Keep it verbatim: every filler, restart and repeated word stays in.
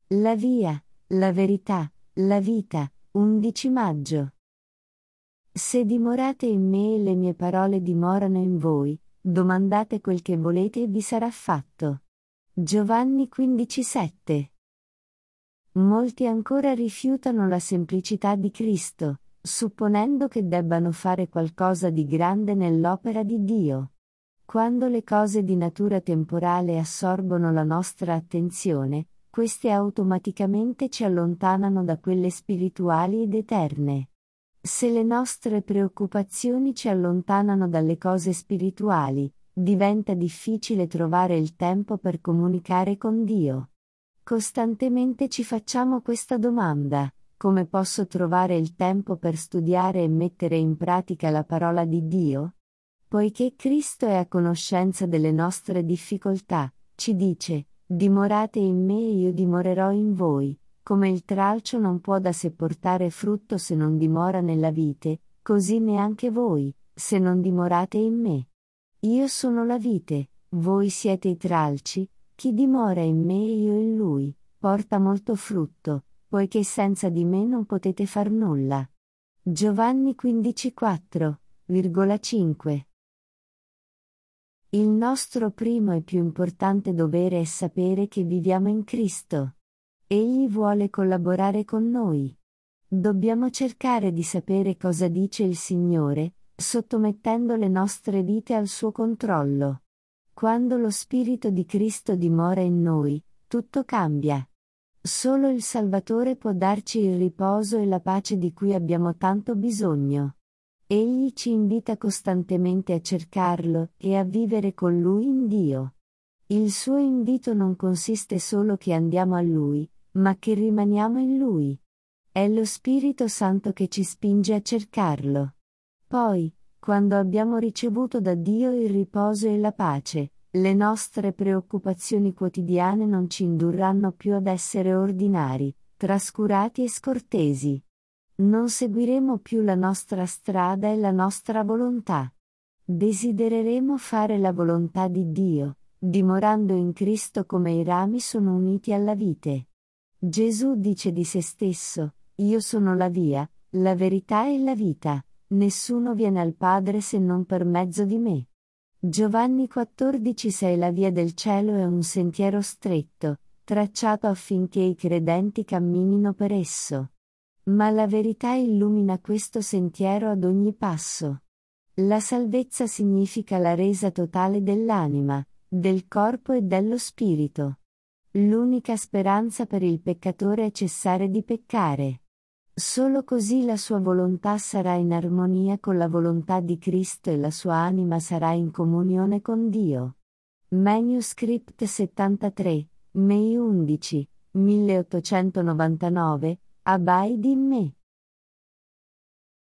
La via, la verità, la vita. undici maggio. Se dimorate in me e le mie parole dimorano in voi, domandate quel che volete e vi sarà fatto. Giovanni quindici sette. Molti ancora rifiutano la semplicità di Cristo, supponendo che debbano fare qualcosa di grande nell'opera di Dio. Quando le cose di natura temporale assorbono la nostra attenzione, queste automaticamente ci allontanano da quelle spirituali ed eterne. Se le nostre preoccupazioni ci allontanano dalle cose spirituali, diventa difficile trovare il tempo per comunicare con Dio. Costantemente ci facciamo questa domanda: come posso trovare il tempo per studiare e mettere in pratica la parola di Dio? Poiché Cristo è a conoscenza delle nostre difficoltà, ci dice: dimorate in me e io dimorerò in voi. Come il tralcio non può da sé portare frutto se non dimora nella vite, così neanche voi, se non dimorate in me. Io sono la vite, voi siete i tralci. Chi dimora in me e io in lui, porta molto frutto, poiché senza di me non potete far nulla. Giovanni quindici quattro, cinque. Il nostro primo e più importante dovere è sapere che viviamo in Cristo. Egli vuole collaborare con noi. Dobbiamo cercare di sapere cosa dice il Signore, sottomettendo le nostre vite al suo controllo. Quando lo Spirito di Cristo dimora in noi, tutto cambia. Solo il Salvatore può darci il riposo e la pace di cui abbiamo tanto bisogno. Egli ci invita costantemente a cercarlo e a vivere con Lui in Dio. Il suo invito non consiste solo che andiamo a Lui, ma che rimaniamo in Lui. È lo Spirito Santo che ci spinge a cercarlo. Poi, quando abbiamo ricevuto da Dio il riposo e la pace, le nostre preoccupazioni quotidiane non ci indurranno più ad essere ordinari, trascurati e scortesi. Non seguiremo più la nostra strada e la nostra volontà. Desidereremo fare la volontà di Dio, dimorando in Cristo come i rami sono uniti alla vite. Gesù dice di se stesso: io sono la via, la verità e la vita, nessuno viene al Padre se non per mezzo di me. Giovanni quattordici sei. La via del cielo è un sentiero stretto, tracciato affinché i credenti camminino per esso. Ma la verità illumina questo sentiero ad ogni passo. La salvezza significa la resa totale dell'anima, del corpo e dello spirito. L'unica speranza per il peccatore è cessare di peccare. Solo così la sua volontà sarà in armonia con la volontà di Cristo e la sua anima sarà in comunione con Dio. Manuscript settantatré, May undici, milleottocentonovantanove, Abide in me.